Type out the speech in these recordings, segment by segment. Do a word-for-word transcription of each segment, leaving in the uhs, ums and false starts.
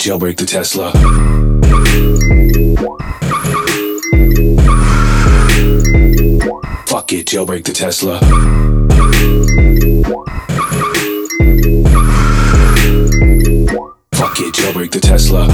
jailbreak the Tesla. Fuck it, jailbreak the Tesla. Fuck it, jailbreak the Tesla.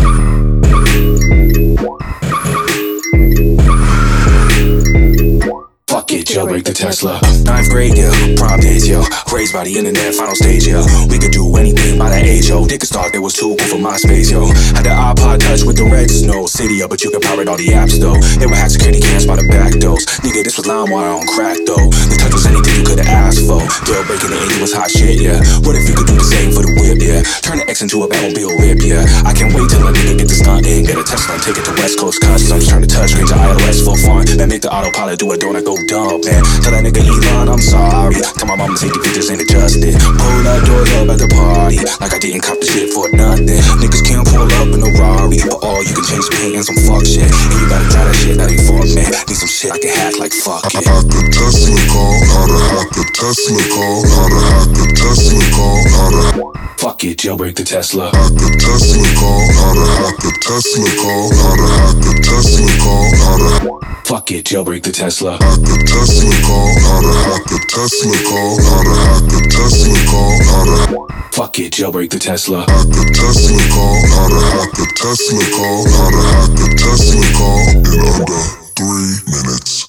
Fuck it, jailbreak the Tesla. Ninth grade, yeah, prom days, yo. Raised by the internet, final stage, yo. We could do anything by that age, yo. Dick start, there was too cool for MySpace, yo. Had the iPod Touch with the red snow. City, yo, but you could pirate all the apps, though. They would have security cams by the back doors. Nigga, this was LimeWire on crack, though. The touch was anything you could've asked for. Jailbreaking the eighties was hot shit, yeah. What if you could do the same for the whip, yeah? Turn the X into a Batmobile whip, yeah. I can't wait till a nigga get the stunt in. Get a Tesla and take it to West Coast Customs. Turn the touchscreen to iOS for fun. Then make the autopilot do it, don't I go dumb, man. Tell that nigga Elon, I'm sorry. Tell my mama to take the pictures ain't adjusted. Pull that doors up at the party, like I didn't cop the shit for nothing. Niggas can't pull up in a Rari, but all you can change the paint and some fuck shit. And you gotta try that shit, that ain't for me. Need some shit I can hack like fuck it. Hack a Tesla call, how to hack a Tesla call, how to hack a Tesla call, how to fuck it, jailbreak the Tesla. Hack a Tesla call, how to hack a Tesla call, how to hack a Tesla call, how to fuck it, jailbreak the Tesla. Hack a Tesla call, how to hack a Tesla call, how to hack a Tesla call, how to fuck it, jailbreak the Tesla. Hack a Tesla call, how to hack a Tesla call, how to hack a Tesla call in under three minutes.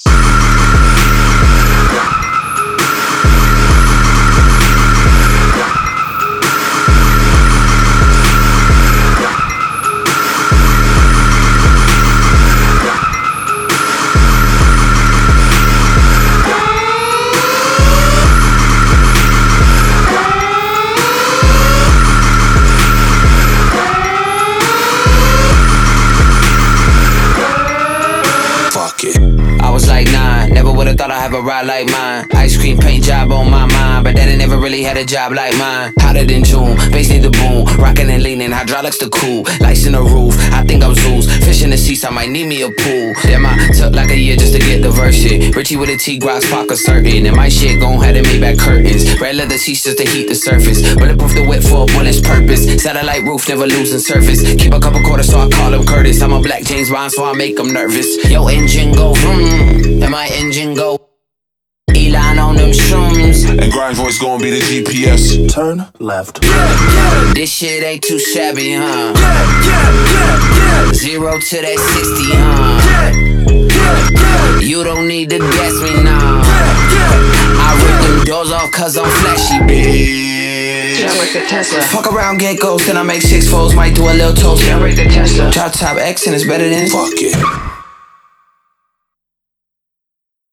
Thought I'd have a ride like mine. Ice cream paint job on my mind, but daddy never really had a job like mine. Hotter than June, bass need the boom. Rockin' and leaning, hydraulics the cool. Lights in the roof, I think I'm Zeus. Fish in the seats, I might need me a pool. Damn, I took like a year just to get the verse shit. Richie with a T-Grox, pocket certain. And my shit gon' have to make back curtains. Red leather seats just to heat the surface. Bulletproof the whip for when it's purpose. Satellite roof, never losing surface. Keep a couple quarters so I call him Curtis. I'm a black James Bond so I make him nervous. Yo, engine go vroom, and my engine go Elon on them shrooms. And Grind Voice gon' be the G P S. Turn left. This shit ain't too shabby, huh? Zero to that sixty, huh? You don't need to guess me now. I rip them doors off cause I'm flashy, bitch. Jailbreak the Tesla. Fuck around, get ghost, and I make six folds. Might do a little toast. Jailbreak the Tesla. Drop top X and it's better than fuck it.